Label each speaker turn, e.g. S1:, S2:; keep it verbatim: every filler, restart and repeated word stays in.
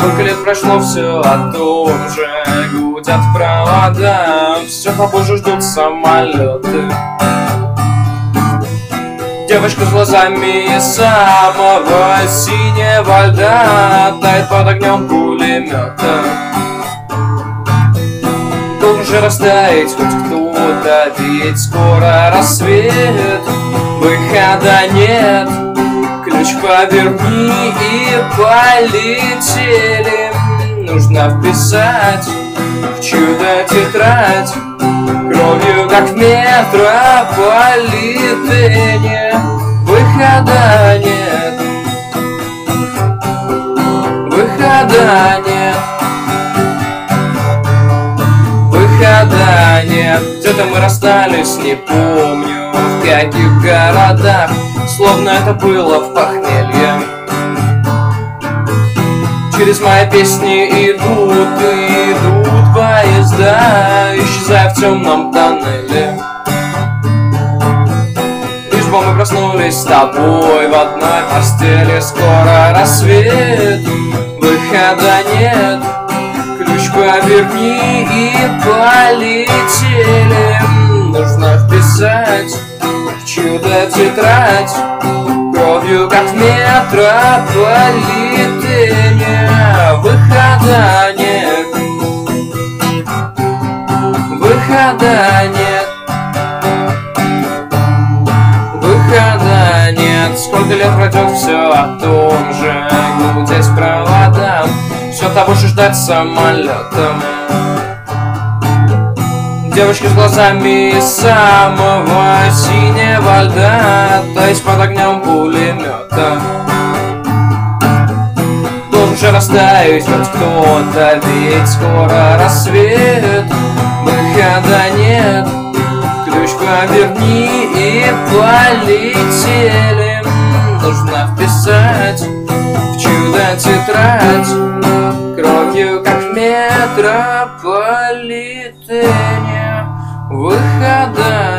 S1: Сколько лет прошло, все о том же. Гудят провода, все попозже ждут самолеты. Девочка с глазами самого синего льда тает под огнем пулемета. Должен же растаять хоть кто-то, ведь скоро рассвет. Выхода нет, ключ поверни и полетели. Нужно вписать в чудо-тетрадь кровью, как в метрополитене. Выхода нет, выхода нет, выхода нет. Где-то мы расстались, не помню в каких городах, словно это было в похмелье. Через мои песни идут и идут поезда, исчезая в темном тоннеле. Лишь бы мы проснулись с тобой в одной постели. Скоро рассвет, выхода нет, ключ поверни и полетели. Нужно вписать в чудо-тетрадь кровью, как в метрополитене. Выхода нет, выхода нет, выхода нет. Сколько лет пройдет, все о том же. Гудеть проводам, все того же ждать самолетом. Девочки с глазами самого синего льда таять под огнем пулемета. Должен же растаять хоть кто-то, ведь скоро рассвет. Выхода нет, ключ поверни и полетели. Нужно вписать в чудо-тетрадь кровью, как в метрополитене. Выхода